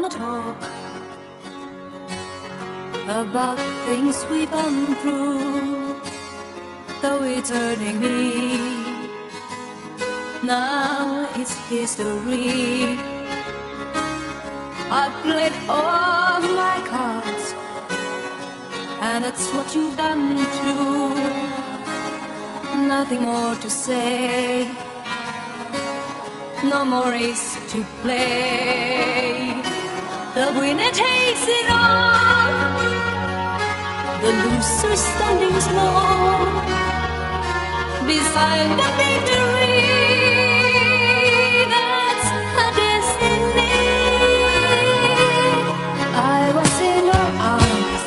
wanna talk about things we've gone through, though it's hurting me. Now it's history. I played all my cards, and that's what you've done too. Nothing more to say, no more race to play. The winner takes it all, the loser standing small beside the victory. That's a destiny. I was in her arms,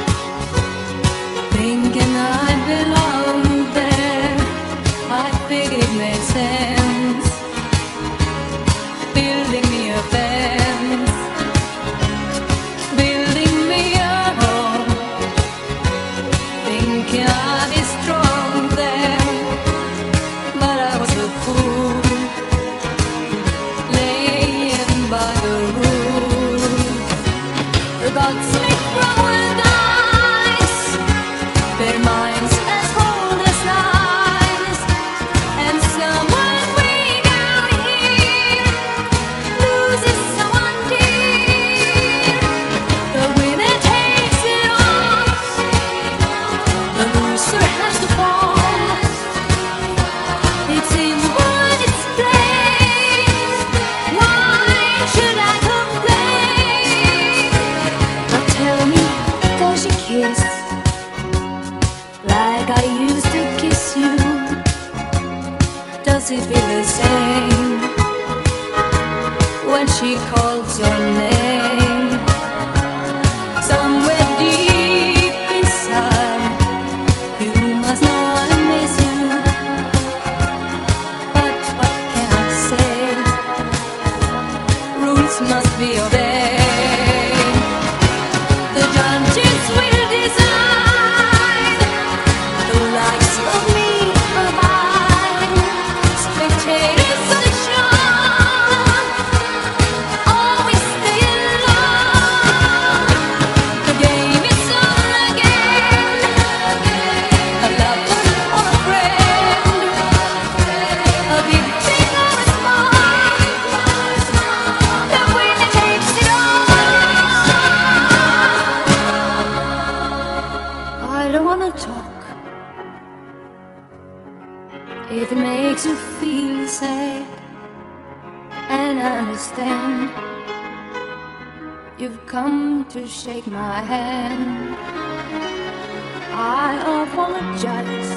thinking I belonged there. I figured it made sense, building me a fence, building me a home, thinking I'd be strong there. But I was a fool, laying by the rules. The gods make roll dice, their minds as cold as ice, and someone way down here loses someone dear. The winner takes it all, the loser has to fall. It's in what its place. Why should I complain? But tell me, does she kiss like I used to kiss you? Does it feel the same when she calls your name? Somewhere deep inside, you must know I miss you. But what can I say? Rules must be obeyed. The judges will decide, the likes of me abide. Spectators of the show always stay alone. The game is on again, a lover or a friend, a big thing or a small. The winner takes it all. I don't wanna talk if it makes you feel sad, and I understand you've come to shake my hand. I apologize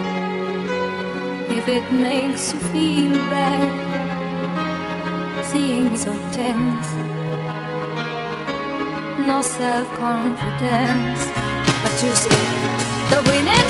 if it makes you feel bad, seeing me so tense, no self-confidence. But you see, the winner